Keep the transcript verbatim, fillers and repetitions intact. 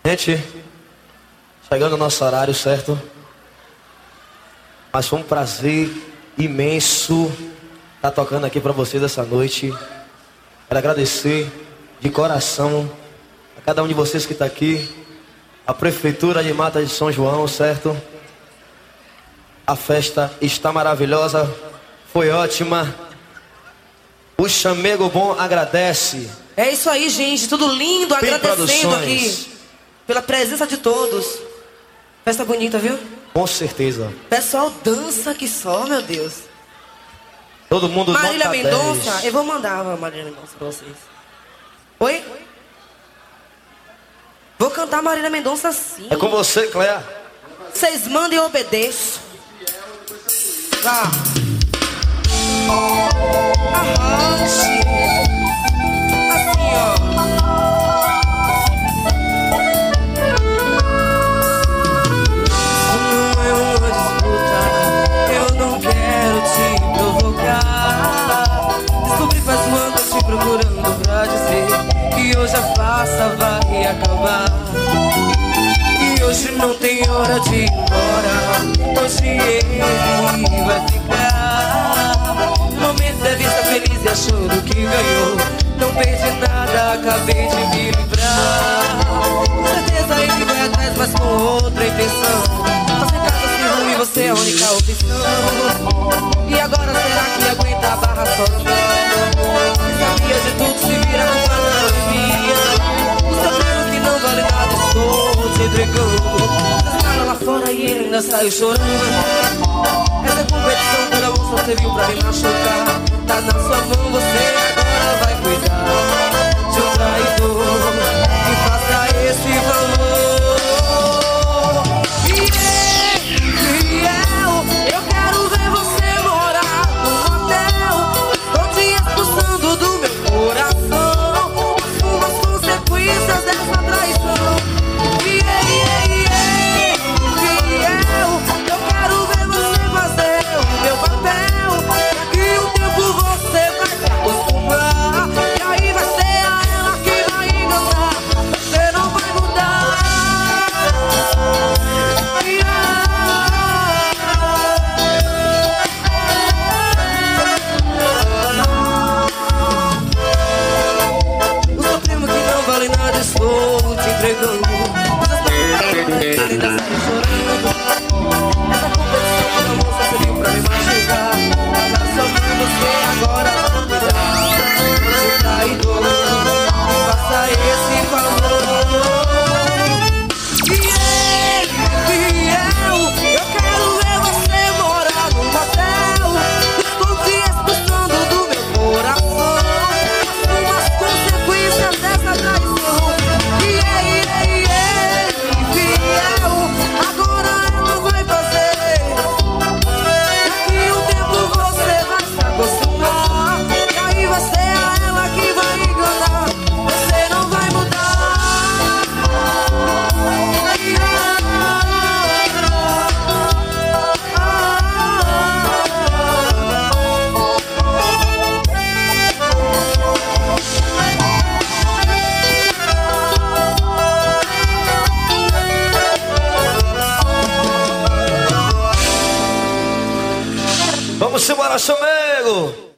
Gente, chegando no nosso horário, certo? Mas foi um prazer imenso estar tocando aqui pra vocês essa noite. Quero agradecer de coração a cada um de vocês que está aqui. A Prefeitura de Mata de São João, certo? A festa está maravilhosa, foi ótima. O Chamego Bom agradece. É isso aí, gente, tudo lindo, P agradecendo Produções. aqui pela presença de todos. Festa bonita, viu? Com certeza. Pessoal dança que só, meu Deus. Todo mundo Marília nota Mendonça, dez. eu vou mandar a Marília Mendonça pra vocês. Oi? Vou cantar Marília Mendonça sim. É com você, Cléa. Vocês mandem e eu obedeço. Vá. Arranche. Assim, ó. Não é uma disputa, eu não quero te provocar. Descobri faz um ano te procurando pra dizer que hoje a farsa vai acabar. E hoje não tem hora de ir embora. Hoje ele vai ficar. No momento deve estar feliz e achando que ganhou. Não perdi nada, acabei de me livrar. Com certeza ele vai atrás, mas com outra intenção. Você em casa se ruim, você é a única opção. E agora será que aguenta a barra sozinho? Se sabia de tudo, se vira com banana e minha. O seu prêmio que não vale nada, estou te entregando. Você sala lá fora e ele ainda saiu chorando. Essa competição por amor só serviu pra me machucar. Tá na sua mão, você agora vai cuidar de um traidor que faça esse valor. Fiel, eu quero ver você morar num hotel. Tô te expulsando do meu coração. Assuma as consequências dessa traição. Fiel, eu quero ver você fazer o meu papel. Daqui um tempo você vai se acostumar. E aí vai ser a ela que vai enganar. Você não vai mudar. O seu primo que não vale nada, estou te entregando. Ele ainda sai chorando. Essa competição por amor só serviu pra me machucar. Tá só pra você agora vai cuidar de um traidor que faça esse favor. Fiel, fiel, eu quero ver você morar num motel. Estou te expulsando do meu coração. Assuma as consequências dessa traição. Fiel, fiel, agora ela vai fazer. Daqui um tempo você vai se acostumar. E aí vai ser a ela que vai enganar. Você não vai mudar. Vamos embora, Chamego!